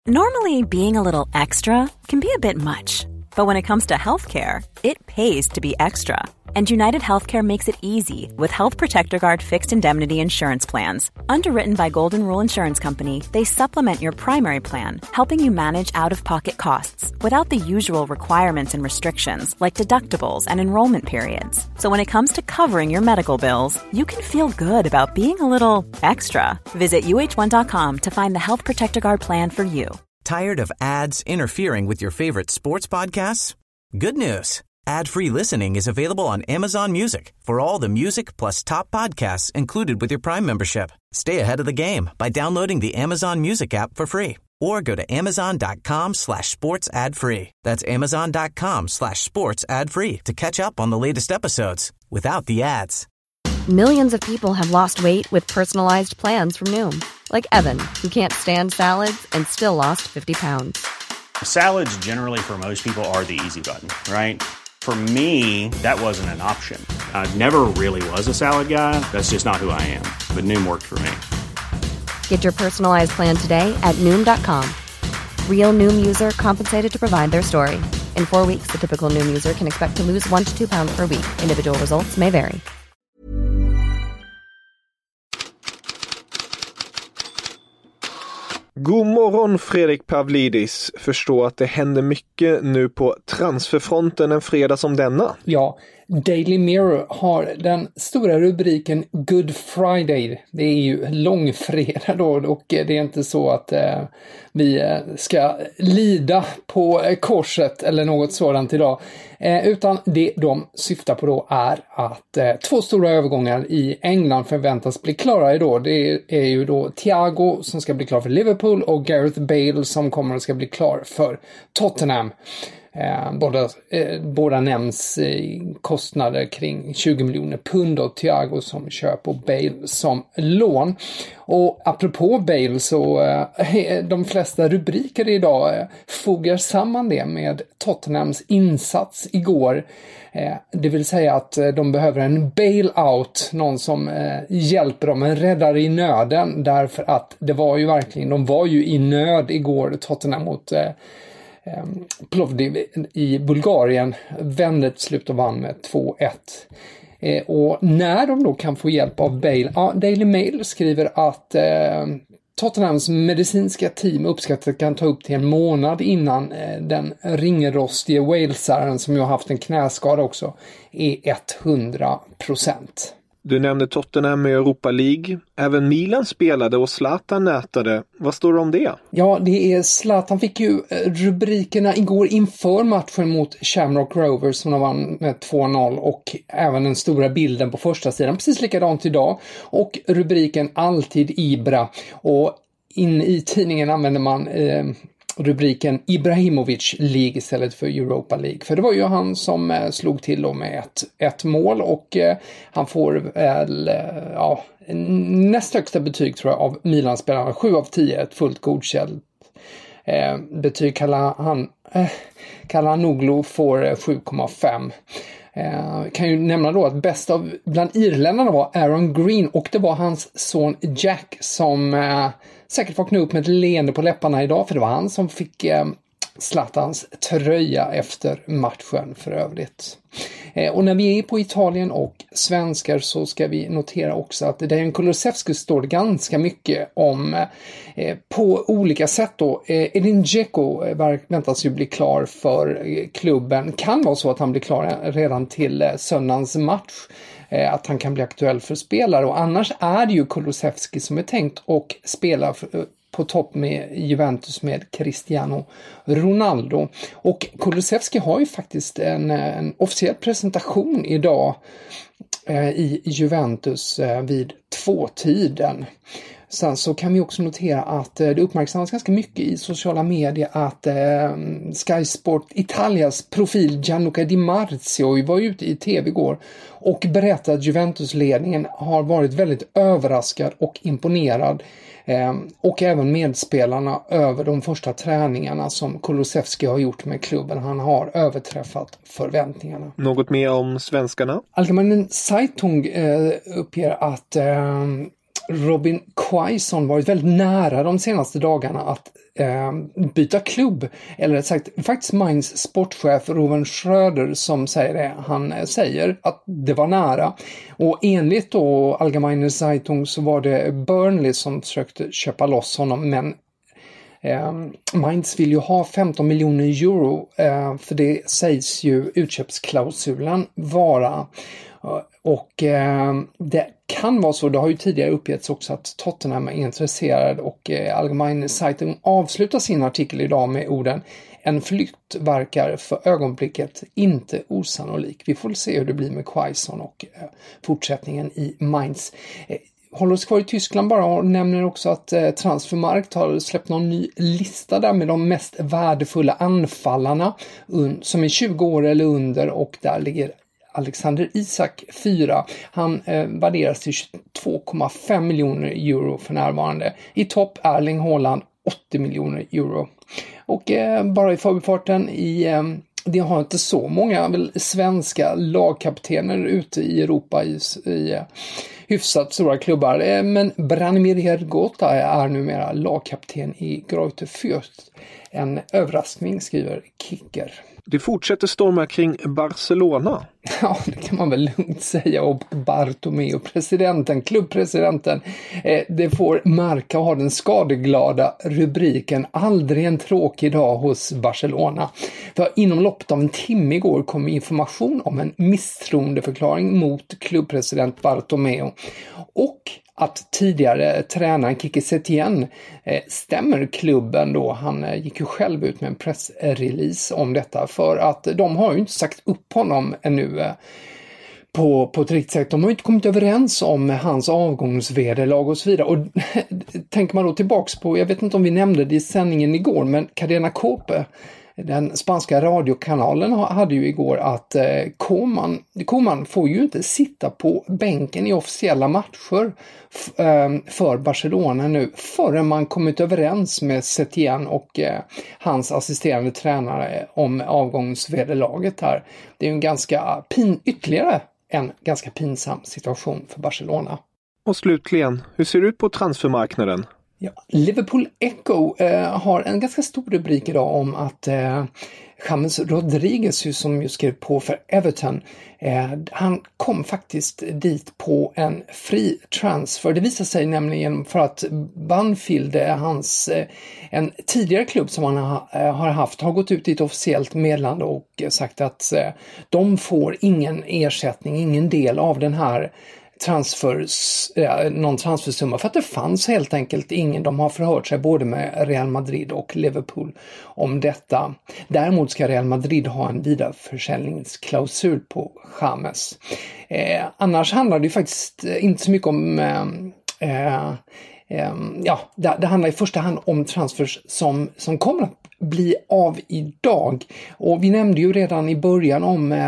Normally, being a little extra can be a bit much, but when it comes to healthcare, it pays to be extra. And United Healthcare makes it easy with Health Protector Guard fixed indemnity insurance plans. Underwritten by Golden Rule Insurance Company, they supplement your primary plan, helping you manage out-of-pocket costs without the usual requirements and restrictions like deductibles and enrollment periods. So when it comes to covering your medical bills, you can feel good about being a little extra. Visit uh1.com to find the Health Protector Guard plan for you. Tired of ads interfering with your favorite sports podcasts? Good news. Ad-free listening is available on Amazon Music for all the music plus top podcasts included with your Prime membership. Stay ahead of the game by downloading the Amazon Music app for free or go to amazon.com/sports ad free. That's amazon.com/sports ad free to catch up on the latest episodes without the ads. Millions of people have lost weight with personalized plans from Noom. Like Evan, who can't stand salads and still lost 50 pounds. Salads generally for most people are the easy button, right? For me, that wasn't an option. I never really was a salad guy. That's just not who I am. But Noom worked for me. Get your personalized plan today at Noom.com. Real Noom user compensated to provide their story. In 4 weeks, the typical Noom user can expect to lose 1 to 2 pounds per week. Individual results may vary. God morgon Fredrik Pavlidis. Förstår att det händer mycket nu på transferfronten en fredag som denna. Ja, Daily Mirror har den stora rubriken Good Friday. Det är ju långfredag då och det är inte så att vi ska lida på korset eller något sådant idag. Utan det de syftar på då är att 2 stora övergångar i England förväntas bli klara idag. Det är ju då Thiago som ska bli klar för Liverpool och Gareth Bale som kommer att ska bli klar för Tottenham. Båda nämns kostnader kring 20 miljoner pund och Thiago som köp och Bale som lån. Och apropå Bale så de flesta rubriker idag fogar samman det med Tottenhams insats igår. Det vill säga att de behöver en bailout, någon som hjälper dem, en räddare i nöden, därför att det var ju verkligen, de var ju i nöd igår, Tottenham mot Plovdiv i Bulgarien, vände till slut och vann med 2-1. Och när de då kan få hjälp av Bale, Daily Mail skriver att Tottenhams medicinska team uppskattar kan ta upp till en månad innan den ringrostige walesaren som ju har haft en knäskada också är 100%. Du nämnde Tottenham i Europa League. Även Milan spelade och Zlatan nätade. Vad står det om det? Ja, det är Zlatan fick ju rubrikerna igår inför matchen mot Shamrock Rovers som de vann med 2-0 och även den stora bilden på första sidan. Precis likadant idag. Och rubriken alltid Ibra. Och in i tidningen använder man rubriken Ibrahimovic League istället för Europa League. För det var ju han som slog till då med ett mål och han får väl näst högsta betyg tror jag av Milan-spelarna. 7 av 10, ett fullt godkänt betyg. Kalanoglu får 7,5. Kan ju nämna då att bäst av bland irländarna var Aaron Green och det var hans son Jack som säkert vaknade upp med ett leende på läpparna idag, för det var han som fick Zlatans tröja efter matchen för övrigt. Och när vi är på Italien och svenskar så ska vi notera också att Dejan Kulusevski står ganska mycket om på olika sätt då. Edin Dzeko väntas ju bli klar för klubben. Kan vara så att han blir klar redan till söndagens match. Att han kan bli aktuell för spelare, och annars är det ju Kulusevski som är tänkt och spela på topp med Juventus med Cristiano Ronaldo. Och Kulusevski har ju faktiskt en officiell presentation idag i Juventus vid 2-tiden. Sen så kan vi också notera att det uppmärksammas ganska mycket i sociala medier att Sky Sport Italias profil Gianluca Di Marzio var ute i tv igår och berättade att Juventus-ledningen har varit väldigt överraskad och imponerad och även medspelarna över de första träningarna som Kulusevski har gjort med klubben. Han har överträffat förväntningarna. Något mer om svenskarna? Allgemeinen Zeitung uppger att Robin Quaison varit väldigt nära de senaste dagarna att byta klubb. Eller rätt sagt, faktiskt Mainz sportchef Ruven Schröder som säger det. Han säger att det var nära. Och enligt då Allgemeine Zeitung så var det Burnley som försökte köpa loss honom, men Mainz vill ju ha 15 miljoner euro, för det sägs ju utköpsklausulen vara. Och det kan vara så, det har ju tidigare uppgetts också att Tottenham är intresserad, och Allgemeine Zeitung avslutar sin artikel idag med orden: en flytt verkar för ögonblicket inte osannolik. Vi får se hur det blir med Quaison och fortsättningen i Mainz. Håller oss kvar i Tyskland bara och nämner också att Transfermarkt har släppt någon ny lista där med de mest värdefulla anfallarna som är 20 år eller under, och där ligger Alexander Isak 4. Han värderas till 22,5 miljoner euro för närvarande. I topp Erling Haaland 80 miljoner euro. Och bara i förbifarten det har inte så många svenska lagkaptener ute i Europa i hyfsat stora klubbar. Men Branimir Hergota är numera lagkapten i Greuther Fürth. En överraskning, skriver Kicker. Det fortsätter storma kring Barcelona. Ja, det kan man väl lugnt säga. Och Bartomeu, klubbpresidenten, det får märka ha den skadeglada rubriken aldrig en tråkig dag hos Barcelona. För inom loppet av en timme igår kom information om en misstroendeförklaring mot klubbpresident Bartomeu. Och att tidigare tränaren Quique Setién stämmer klubben då. Han gick ju själv ut med en pressrelease om detta, för att de har ju inte sagt upp honom ännu på ett riktigt sätt. De har ju inte kommit överens om hans avgångsvederlag och så vidare. Och tänker man då tillbaks på, jag vet inte om vi nämnde det i sändningen igår, men Cadena Cope, den spanska radiokanalen, hade ju igår att Koeman får ju inte sitta på bänken i officiella matcher för Barcelona nu förrän man kommit överens med Setién och hans assisterande tränare om avgångsvederlaget här. Det är ju en ytterligare en ganska pinsam situation för Barcelona. Och slutligen, hur ser det ut på transfermarknaden? Ja, Liverpool Echo har en ganska stor rubrik idag om att James Rodriguez, som ju skrev på för Everton, han kom faktiskt dit på en fri transfer. Det visar sig nämligen för att Banfield, en tidigare klubb som han har haft, har gått ut i ett officiellt meddelande och sagt att de får ingen ersättning, ingen del av den här någon transfersumma, för att det fanns helt enkelt ingen. De har förhört sig både med Real Madrid och Liverpool om detta. Däremot ska Real Madrid ha en vidareförsäljningsklausul på James. Annars handlar det ju faktiskt inte så mycket om det handlar i första hand om transfers som kommer att bli av idag. Och vi nämnde ju redan i början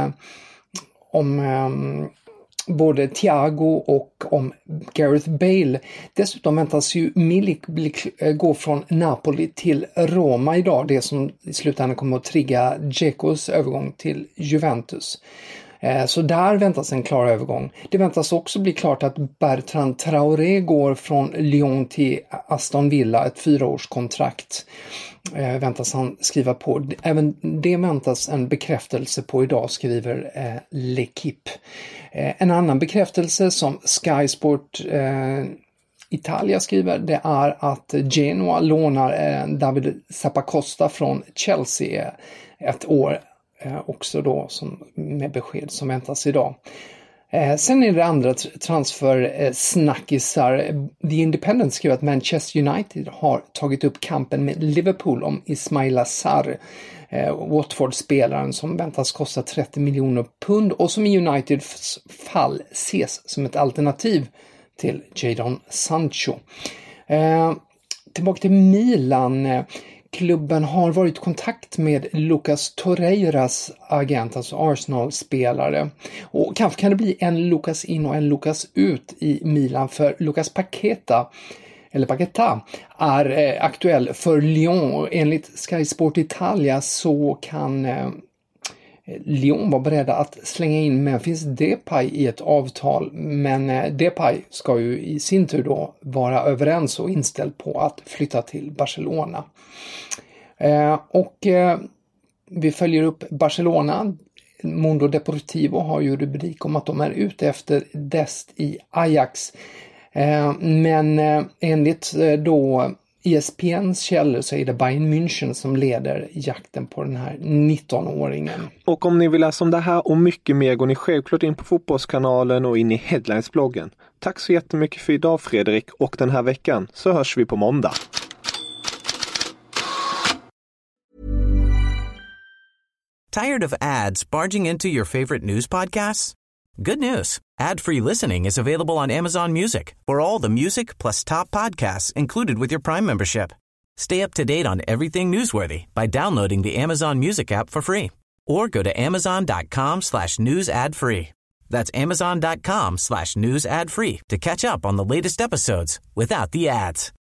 om både Thiago och om Gareth Bale. Dessutom väntas ju Milik gå från Napoli till Roma idag. Det som i slutändan kommer att trigga Dzekos övergång till Juventus. Så där väntas en klar övergång. Det väntas också bli klart att Bertrand Traoré går från Lyon till Aston Villa, ett 4-årskontrakt. Väntas han skriva på. Även det väntas en bekräftelse på idag, skriver L'Equipe. En annan bekräftelse som Sky Sport Italia skriver, det är att Genoa lånar David Zappacosta från Chelsea ett år. Också då med besked som väntas idag. Sen är det andra transfer-snackisar. The Independent skriver att Manchester United har tagit upp kampen med Liverpool om Ismaila Sarr, Watford-spelaren som väntas kosta 30 miljoner pund och som i Uniteds fall ses som ett alternativ till Jadon Sancho. Tillbaka till Milan. Klubben har varit i kontakt med Lucas Torreiras agent, alltså Arsenal-spelare. Och kanske kan det bli en Lucas in och en Lucas ut i Milan, för Lucas Paqueta är aktuell för Lyon. Enligt Sky Sport Italia så kan Lyon var beredda att slänga in Memphis Depay i ett avtal, men Depay ska ju i sin tur då vara överens och inställd på att flytta till Barcelona. Vi följer upp Barcelona. Mundo Deportivo har ju rubrik om att de är ute efter Dest i Ajax. Men enligt då ESPNs källor så är det Bayern München som leder jakten på den här 19-åringen. Och om ni vill läsa om det här och mycket mer går ni självklart in på Fotbollskanalen och in i Headlines-bloggen. Tack så jättemycket för idag, Fredrik, och den här veckan så hörs vi på måndag. Tired of ads barging into your favorite news podcasts? Good news. Ad-free listening is available on Amazon Music for all the music plus top podcasts included with your Prime membership. Stay up to date on everything newsworthy by downloading the Amazon Music app for free or go to amazon.com/news ad free. That's amazon.com/news ad free to catch up on the latest episodes without the ads.